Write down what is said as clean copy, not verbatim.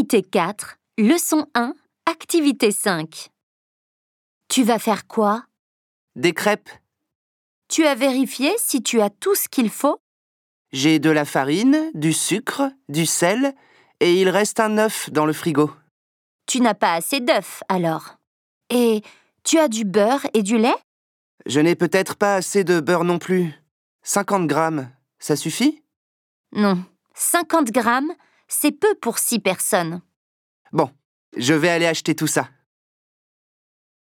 Unité 4, leçon 1, activité 5. Tu vas faire quoi? Des crêpes. Tu as vérifié si tu as tout ce qu'il faut? J'ai de la farine, du sucre, du sel et il reste un œuf dans le frigo. Tu n'as pas assez d'œufs, alors. Et tu as du beurre et du lait? Je n'ai peut-être pas assez de beurre non plus. 50 grammes, ça suffit? Non, 50 grammes, c'est peu pour 6 personnes. Bon, je vais aller acheter tout ça.